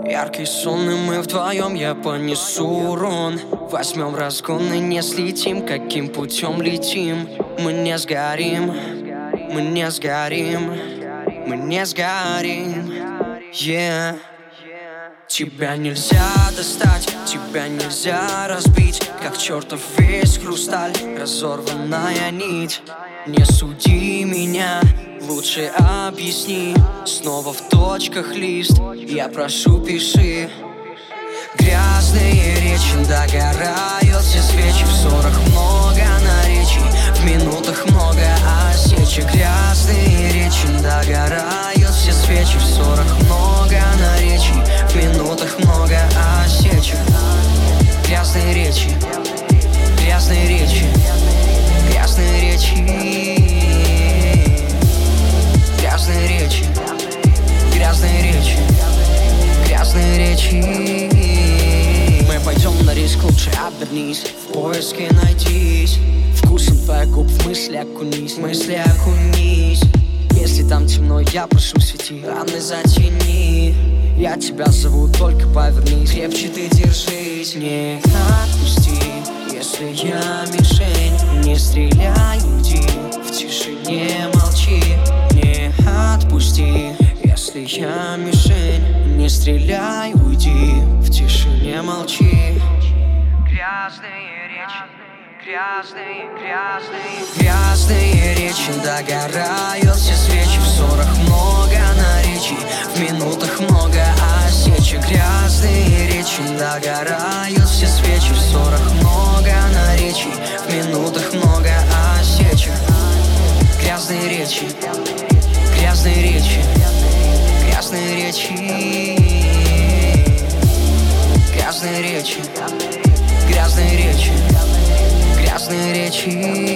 Яркий сон, и мы вдвоем, я понесу урон. Возьмем разгон и не слетим, каким путем летим. Мы не сгорим, мы не сгорим, мы не сгорим, yeah. Тебя нельзя достать, тебя нельзя разбить, как чертов весь хрусталь, разорванная нить. Не суди меня, лучше объясни. Снова в точках лист, я прошу, пиши. Грязные речи догорают все свечи. В ссорах много наречий, в минутах много осечек. Грязные речи догорают все свечи. В ссорах много наречий, в минутах много осечек. Грязные речи, грязные речи, грязные речи, грязные речи, грязные речи, грязные речи. Мы пойдем на риск, лучше обернись, в поиске найдись. Вкусом твоих губ в мысли окунись, мысли окунись. Если там темно, я прошу, свети, раны затяни. Я тебя зову, только повернись, крепче ты держись. Не отпусти, если я мишень. Не стреляй, уйди, в тишине молчи. Не отпусти, если я мишень. Не стреляй, уйди, в тишине молчи. Грязные речи, грязные, грязные, грязные речи догорают все свечи. В ссорах много наречий, в минутах много осечек. Грязные речи догорают все свечи. В ссорах много наречий, в минутах много осечек. Грязные речи, грязные речи, грязные речи, грязные речи, грязные речи, грязные речи.